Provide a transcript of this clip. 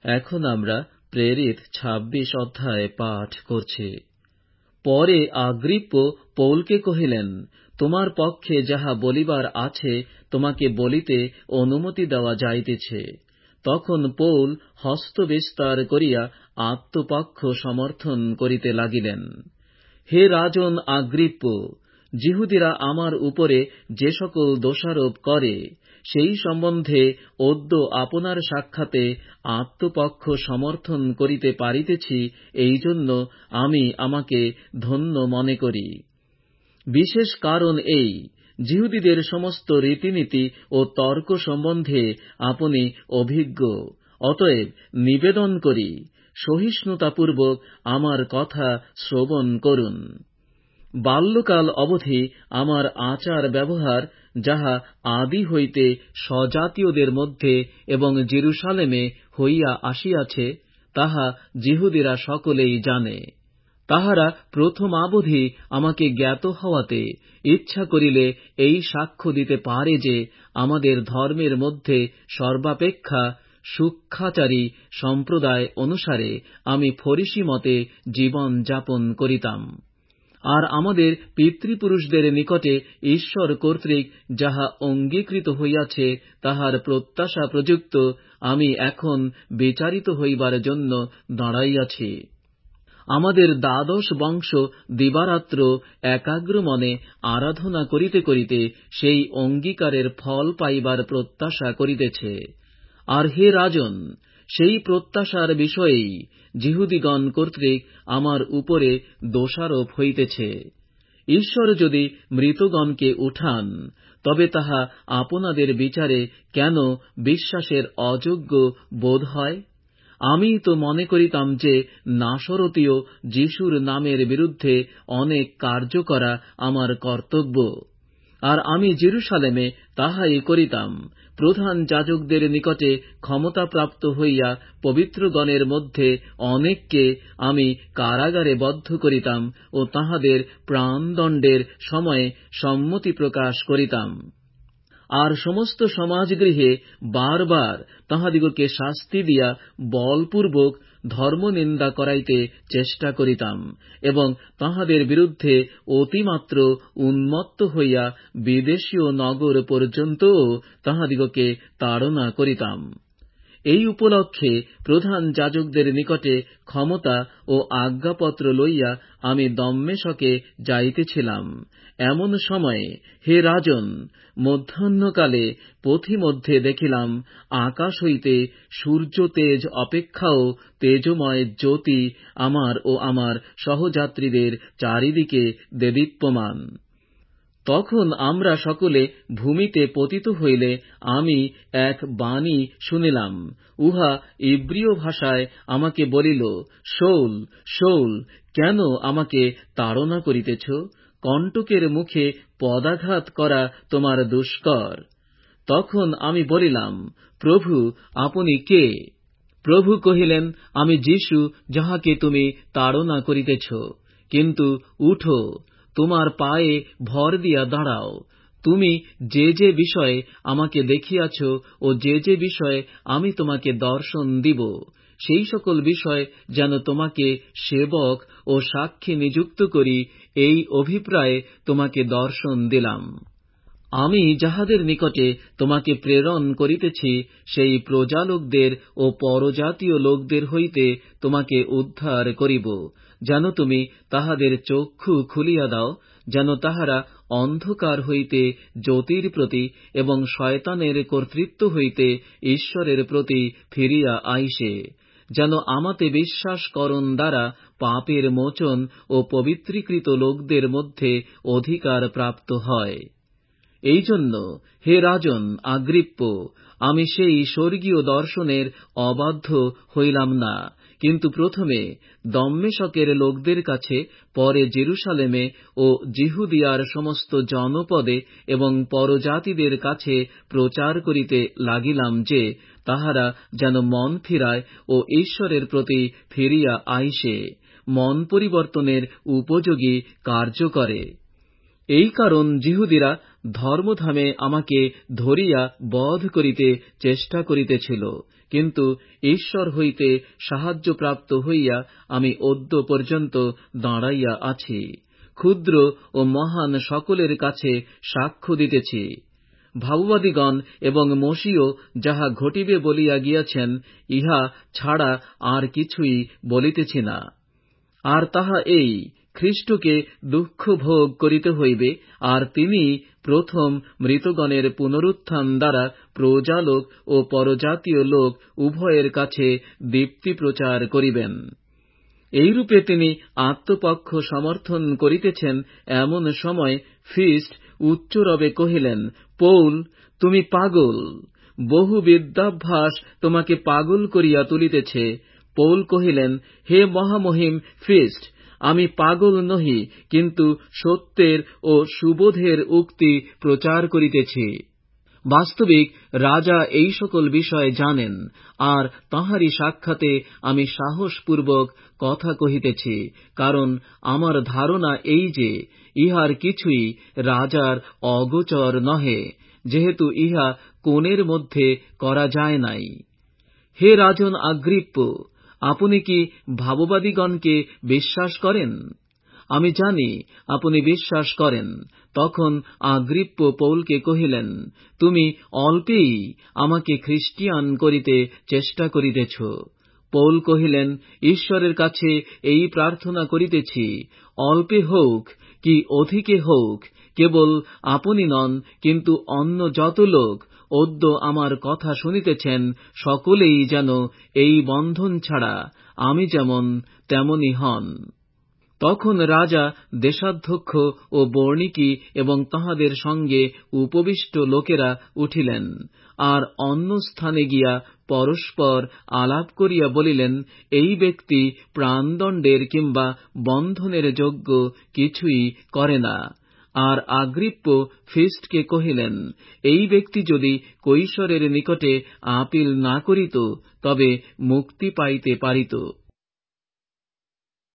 এখন আমরা প্রেরিত ২৬ অধ্যায় পাঠ করছি। পরে আগ্রিপ্প পৌলকে কহিলেন, তোমার পক্ষে যাহা বলিবার আছে তোমাকে বলিতে অনুমতি দেওয়া যাইতেছে। তখন পৌল হস্ত বিস্তার করিয়া আত্মপক্ষ সমর্থন করিতে লাগিলেন। হে রাজন আগ্রিপ্প, যিহুদিরা আমার উপরে যে সকল দোষারোপ করে সেই সম্বন্ধে অদ্য আপনার সাক্ষাতে আত্মপক্ষ সমর্থন করিতে পারিতেছি, এই জন্য আমি আমাকে ধন্য মনে করি। বিশেষ কারণ এই, যিহুদিদের সমস্ত রীতিনীতি ও তর্ক সম্বন্ধে আপনি অভিজ্ঞ। অতএব নিবেদন করি, সহিষ্ণুতাপূর্বক আমার কথা শ্রবণ করুন। বাল্যকাল অবধি আমার আচার ব্যবহার যাহা আদি হইতে স্বজাতীয়দের মধ্যে এবং জেরুসালেমে হইয়া আসিয়াছে, তাহা যিহুদিরা সকলেই জানে। তাহারা প্রথমাবধি আমাকে জ্ঞাত হওয়াতে ইচ্ছা করিলে এই সাক্ষ্য দিতে পারে যে আমাদের ধর্মের মধ্যে সর্বাপেক্ষা সূক্ষ্মাচারী সম্প্রদায় অনুসারে আমি ফরিসী মতে জীবন যাপন করিতাম। আর আমাদের পিতৃপুরুষদের নিকটে ঈশ্বর কর্তৃক যাহা অঙ্গীকৃত হইয়াছে তাহার প্রত্যাশা প্রযুক্ত আমি এখন বিচারিত হইবার জন্য দাঁড়াইয়াছি। আমাদের দ্বাদশ বংশ দিবারাত্র একাগ্র মনে আরাধনা করিতে করিতে সেই অঙ্গীকারের ফল পাইবার প্রত্যাশা করিতেছে। আর হে রাজন, সেই প্রত্যাশার বিষয়েই যিহুদিগণ কর্তৃক আমার উপরে দোষারোপ হইতেছে। ঈশ্বর যদি মৃতগণকে উঠান, তবে তাহা আপনাদের বিচারে কেন বিশ্বাসের অযোগ্য বোধ হয়? আমি তো মনে করিতাম যে নাসরতীয় যিশুর নামের বিরুদ্ধে অনেক কার্য করা আমার কর্তব্য। আর আমি জেরুসালেমে তাহাই করিতাম। প্রধান যাজকদের নিকটে ক্ষমতাপ্রাপ্ত হইয়া পবিত্রগণের মধ্যে অনেককে আমি কারাগারে বদ্ধ করিতাম ও তাহাদের প্রাণদণ্ডের সময়ে সম্মতি প্রকাশ করিতাম। আর সমস্ত সমাজগৃহে বারবার তাহাদিগকে শাস্তি দিয়া বলপূর্বক ধর্মনিন্দা করাইতে চেষ্টা করিতাম এবং তাহাদের বিরুদ্ধে অতিমাত্র উন্মত্ত হইয়া বিদেশীয় নগর পর্যন্তও তাহাদিগকে তাড়না করিতাম। এই উপলক্ষে প্রধান যাজকদের নিকটে ক্ষমতা ও আজ্ঞাপত্র লইয়া আমি দম্মেশকে যাইতেছিলাম। এমন সময়ে, হে রাজন, মধ্যাহ্নকালে পথিমধ্যে দেখিলাম আকাশ হইতে সূর্য তেজ অপেক্ষাও তেজময় জ্যোতি আমার ও আমার সহযাত্রীদের চারিদিকে দেদীপ্যমান। তখন আমরা সকলে ভূমিতে পতিত হইলে আমি এক বাণী শুনিলাম। উহা ইব্রীয় ভাষায় আমাকে বলিল, শৌল, শৌল, কেন আমাকে তাড়না করিতেছ? কণ্টকের মুখে পদাঘাত করা তোমার দুষ্কর। তখন আমি বলিলাম, প্রভু, আপনি কে? প্রভু কহিলেন, আমি যীশু, যাহাকে তুমি তাড়না করিতেছ। কিন্তু উঠো, তোমার পায়ে ভর দিয়া দাঁড়াও। তুমি যে যে বিষয়ে আমাকে দেখিয়াছ ও যে যে বিষয়ে আমি তোমাকে দর্শন দিব, সেই সকল বিষয় যেন তোমাকে সেবক ও সাক্ষী নিযুক্ত করি, এই অভিপ্রায়ে তোমাকে দর্শন দিলাম। আমি যাহাদের নিকটে তোমাকে প্রেরণ করিতেছি, সেই প্রজালোকদের ও পরজাতীয় লোকদের হইতে তোমাকে উদ্ধার করিব, যেন তুমি তাহাদের চক্ষু খুলিয়া দাও, যেন তাহারা অন্ধকার হইতে জ্যোতির প্রতি এবং শয়তানের কর্তৃত্ব হইতে ঈশ্বরের প্রতি ফিরিয়া আইসে, যেন আমাতে বিশ্বাসকরণ দ্বারা পাপের মোচন ও পবিত্রীকৃত লোকদের মধ্যে অধিকার প্রাপ্ত হয়। এই জন্য, হে রাজন আগ্রিপ্প, আমি সেই স্বর্গীয় দর্শনের অবাধ্য হইলাম না, কিন্তু প্রথমে দম্মেশকের লোকদের কাছে, পরে জেরুসালেমে ও যিহুদিয়ার সমস্ত জনপদে এবং পরজাতিদের কাছে প্রচার করিতে লাগিলাম যে তাহারা যেন মন ফিরায় ও ঈশ্বরের প্রতি ফিরিয়া আইসে, মন পরিবর্তনের উপযোগী কার্য করে। এই কারণ যিহুদিরা ধর্মধামে আমাকে ধরিয়া বধ করিতে চেষ্টা করিতেছিল, কিন্তু ঈশ্বর হইতে সাহায্যপ্রাপ্ত হইয়া আমি অদ্য পর্যন্ত দাঁড়াইয়া আছি, ক্ষুদ্র ও মহান সকলের কাছে সাক্ষ্য দিতেছি। ভাববাদীগণ এবং মসীয় যাহা ঘটিবে বলিয়া গিয়াছেন, ইহা ছাড়া আর কিছুই বলিতেছি না। আর তাহা এই, খ্রীষ্টকে দুঃখ ভোগ করিতে হইবে, আর তিনি প্রথম মৃতগণের পুনরুত্থান দ্বারা প্রজালোক ও পরজাতীয় লোক উভয়ের কাছে দীপ্তি প্রচার করিবেন। এইরূপে তিনি আত্মপক্ষ সমর্থন করিতেছেন এমন সময় ফিস্ট উচ্চরবে কহিলেন, পৌল, তুমি পাগল, বহু বিদ্যাভ্যাস তোমাকে পাগল করিয়া তুলিতেছে। পৌল কহিলেন, হে মহামহিম ফিস্ট, আমি পাগল নহি, কিন্তু সত্যের ও সুবোধের উক্তি প্রচার করিতেছি। বাস্তবিক রাজা এই সকল বিষয় জানেন, আর তাঁহারই সাক্ষাতে আমি সাহসপূর্বক কথা কহিতেছি, কারণ আমার ধারণা এই যে ইহার কিছুই রাজার অগোচর নহে, যেহেতু ইহা কোণের মধ্যে করা যায় নাই। হে রাজন আগ্রিপ্প, আপনি কি ভাববাদীগণকে বিশ্বাস করেন? আমি জানি আপনি বিশ্বাস করেন। তখন আগ্রিপ্প পৌলকে কহিলেন, তুমি অল্পেই আমাকে খ্রিস্টিয়ান করিতে চেষ্টা করিতেছ। পৌল কহিলেন, ঈশ্বরের কাছে এই প্রার্থনা করিতেছি, অল্পে হোক কি অধিকে হোক, কেবল আপনি নন, কিন্তু অন্য যত লোক অদ্য আমার কথা শুনিতেছেন, সকলেই যেন এই বন্ধন ছাড়া আমি যেমন তেমনি হন। তখন রাজা, দেশাধ্যক্ষ ও বর্ণিকী এবং তাঁহাদের সঙ্গে উপবিষ্ট লোকেরা উঠিলেন, আর অন্য স্থানে গিয়া পরস্পর আলাপ করিয়া বলিলেন, এই ব্যক্তি প্রাণদণ্ডের কিংবা বন্ধনের যোগ্য কিছুই করে না। আর আগ্রিপ্প ফিস্টকে কহিলেন, এই ব্যক্তি যদি কৈশরের নিকটে আপিল না করিত, তবে মুক্তি পাইতে পারিত।